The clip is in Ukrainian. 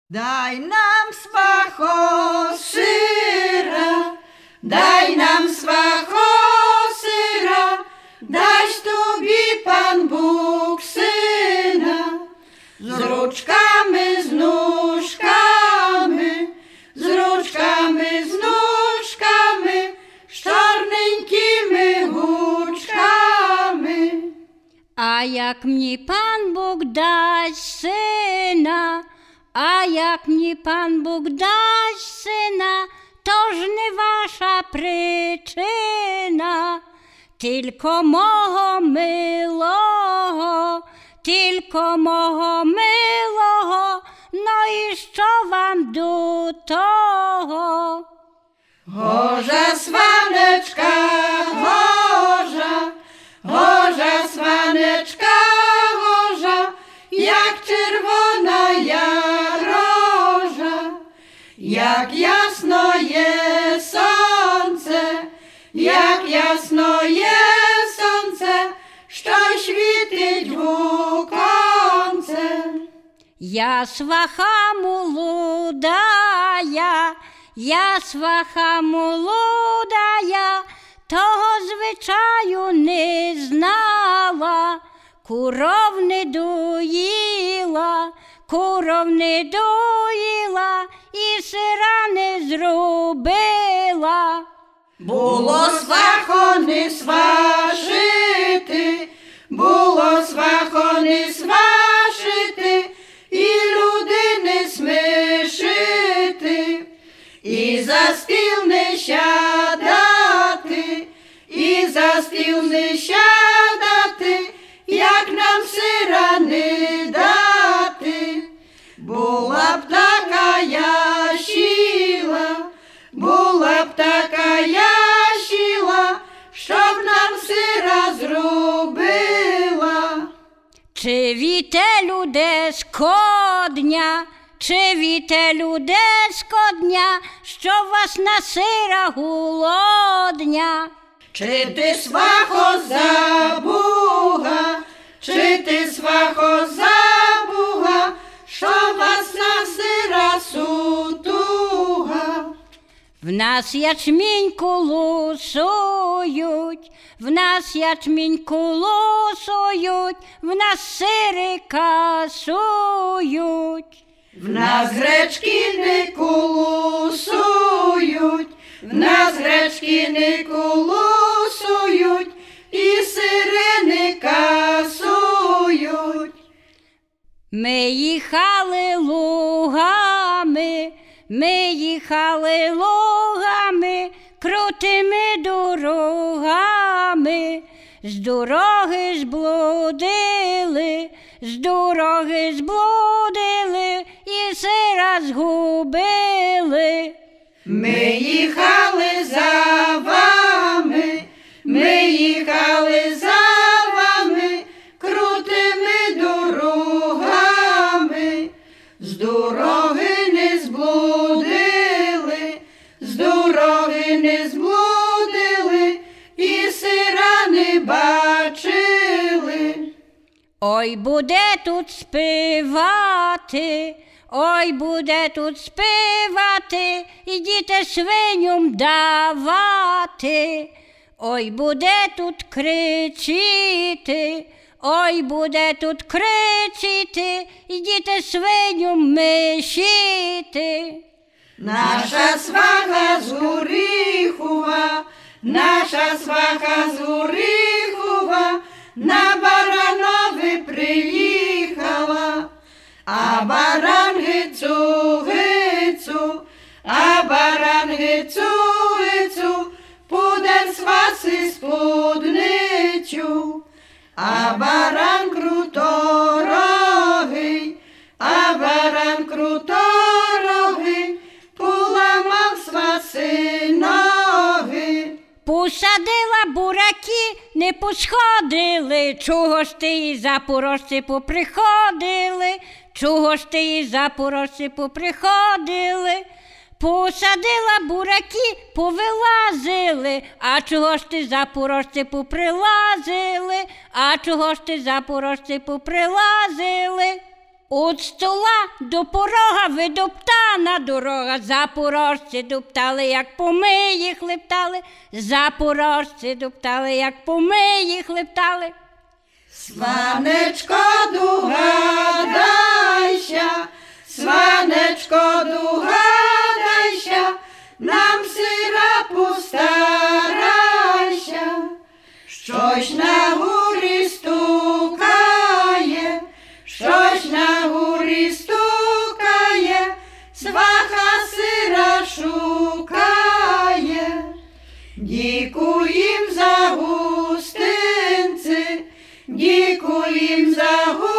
Дай нам свого сира, дай нам свого сира, дасть тобі пан Бог сина, з ручками, з ножками, з ручками, з ножками, з чорненькими гучками. А як мені пан Бог дасть сина, а як мені пан Бог дасть сина, то ж не ваша причина, тільки мого милого, тільки мого милого, ну і що вам до того? Гожа сванечка, гожа, гожа сванечка, гожа, як червона рожа, як ясно є сонце, як ясно є сонце, що світить в оконце. Я сваха молодая, я сваха молодая, того звичаю не знала, куров не доїла, куров не доїла і сира не зробила. Було свахо не свашити, було свахо не свашити, і люди не смішити, і за стіл не сядати, і за стіл не сядати, як нам сира не дати. Була б така я щіла, була б така я щіла, щоб нам сира зробила. Чи віте люди скодня, чи віте люди скодня, що вас на сира голодня? Чи ти свахо забуга, чи ти свахо забуга, що вас на сира сутуга? В нас ячмінь колосують, в нас ячмінь колосують, в нас сири касують. В нас гречки не колосують, в нас гречки не колосують, і сири не касують. Ми їхали лугами, ми їхали лугами, крутими дорогами, з дороги зблудили, з дороги зблудили, і сира згубили. Ми їхали за вами, ми їхали за вами, крутими дорогами, з дороги не зблудили, з дороги не зблудили, і сира не бачили. Ой, буде тут співати, ой, буде тут співати, і діти свиням давати. Ой, буде тут кричити, ой, буде тут кричити, і діти свиням мишити. Наша сваха з Горіхова, наша сваха з Горіхова, на Баранові приїхала, а баран гицу-гицу, а баран гицу-гицу, буде сваси спудницю, а баран круторогий, а баран круторогий, поламав сваси ноги. Посадила бураки, не посходили, чого ж ти і запорожці поприходили, чого ж ти і запорожці поприходили. Посадила бураки, повилазили, а чого ж ти запорожці поприлазили, а чого ж ти запорожці поприлазили. От стола до порога видоптана дорога, запорожці доптали, як помиї хлептали, запорожці доптали, як помиї хлептали. Сванечко, дугадайся, Сванечко, дугадайся, нам сира постарайся, щось на горі стукає, щось на горі стукає, сваха сира шукає. Дякуєм за гостинці, дякуєм за гостинці.